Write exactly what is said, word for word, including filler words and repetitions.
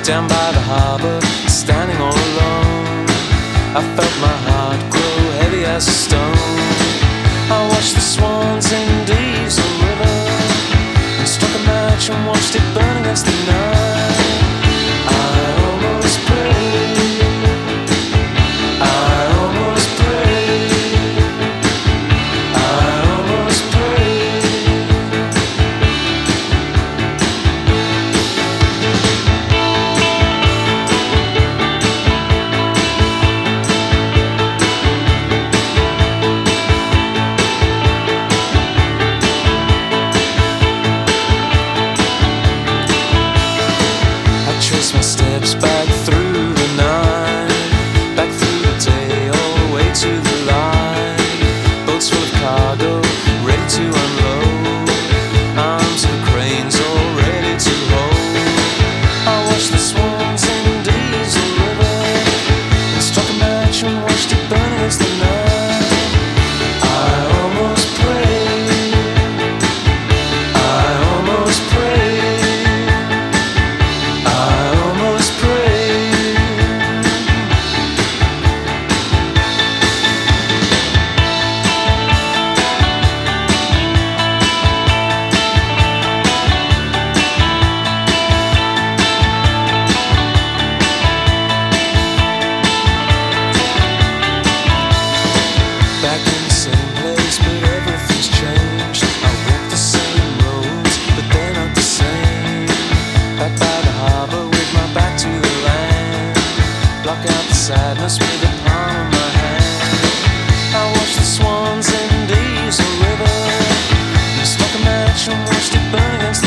Down by the harbour, standing all alone, I felt my heart grow heavy as a stone. I watched the swans in Diesel River, and struck a match and watched it burn against the night. I almost prayed, I almost prayed, I almost prayed. Trace my steps back through the night, back through the day, all the way to the light. Boats full of cargo, ready to unload, arms of the cranes all ready to hold. I watched the swans in Diesel River, and struck a match and watched it burn against the night. I almost prayed, I almost prayed, back in the same place, but everything's changed. I walk the same roads, but they're not the same. Back by the harbour with my back to the land, block out the sadness with the palm of my hand. I watched the swans in Diesel River, and struck a match and watched it burn against the